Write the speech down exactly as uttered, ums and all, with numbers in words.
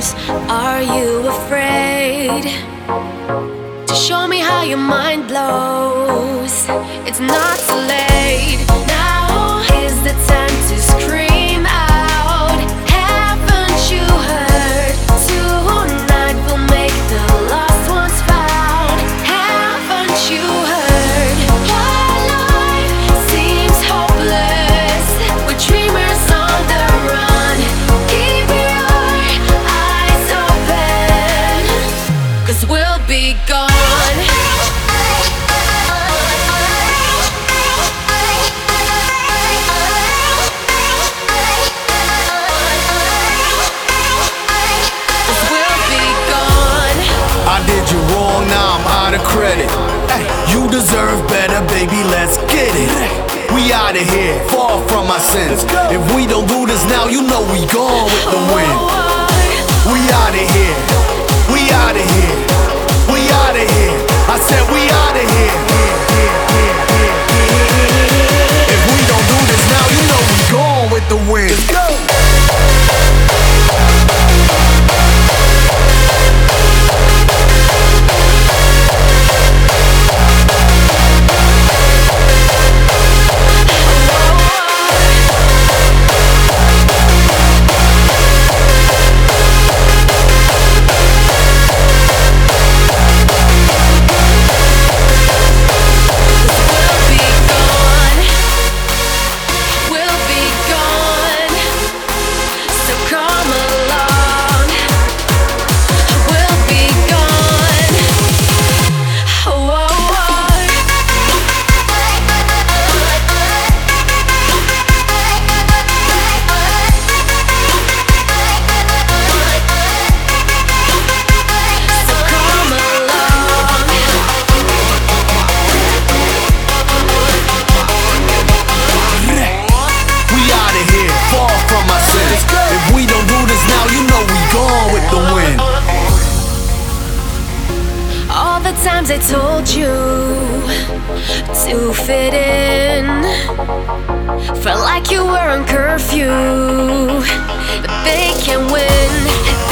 lives. Are you afraid to show me how your mind blows? It's not too late. Now is the time to scream out. Haven't you heard? Tonight we'll make the lost ones found. Haven't you heard? Your life seems hopeless. We're dreamers on the run. Keep your eyes open, 'cause we'll be gone. I did you wrong, now I'm out of credit. Ay, you deserve better, baby, let's get it. We outta here, far from our sins. If we don't do this now, you know we gone with the wind. We outta here, we outta here, we outta here. I said we outta here. If we don't do this now, you know we gone with the wind. Let's go. Times I told you to fit in, felt like you were on curfew, but they can win.